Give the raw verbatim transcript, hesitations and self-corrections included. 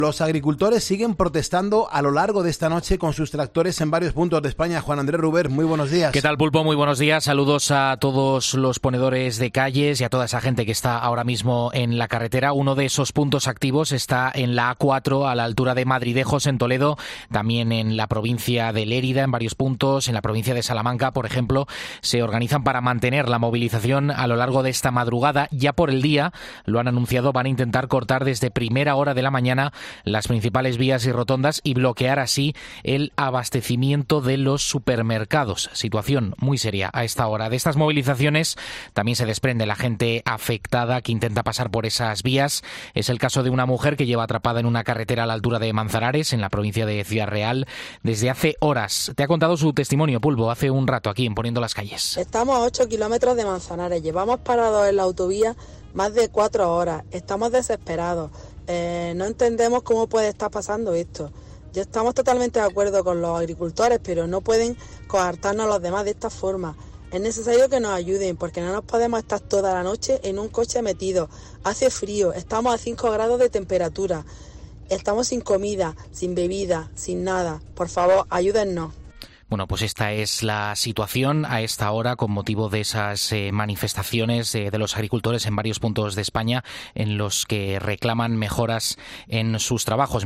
Los agricultores siguen protestando a lo largo de esta noche con sus tractores en varios puntos de España. Juan Andrés Ruber, muy buenos días. ¿Qué tal, Pulpo? Muy buenos días. Saludos a todos los ponedores de calles y a toda esa gente que está ahora mismo en la carretera. Uno de esos puntos activos está en la A cuatro, a la altura de Madridejos, en Toledo, también en la provincia de Lérida, en varios puntos, en la provincia de Salamanca, por ejemplo. Se organizan para mantener la movilización a lo largo de esta madrugada. Ya por el día, lo han anunciado, van a intentar cortar desde primera hora de la mañana las principales vías y rotondas y bloquear así el abastecimiento de los supermercados. Situación muy seria a esta hora. De estas movilizaciones también se desprende la gente afectada que intenta pasar por esas vías. Es el caso de una mujer que lleva atrapada en una carretera a la altura de Manzanares, en la provincia de Ciudad Real, desde hace horas. Te ha contado su testimonio, Pulpo, hace un rato aquí en Poniendo las Calles. Estamos a ocho kilómetros de Manzanares. Llevamos parados en la autovía más de cuatro horas. Estamos desesperados. Eh, no entendemos cómo puede estar pasando esto. Ya estamos totalmente de acuerdo con los agricultores, pero no pueden coartarnos a los demás de esta forma. Es necesario que nos ayuden, porque no nos podemos estar toda la noche en un coche metido. Hace frío, estamos a cinco grados de temperatura. Estamos sin comida, sin bebida, sin nada. Por favor, ayúdennos. Bueno, pues esta es la situación a esta hora con motivo de esas eh, manifestaciones eh, de los agricultores en varios puntos de España en los que reclaman mejoras en sus trabajos.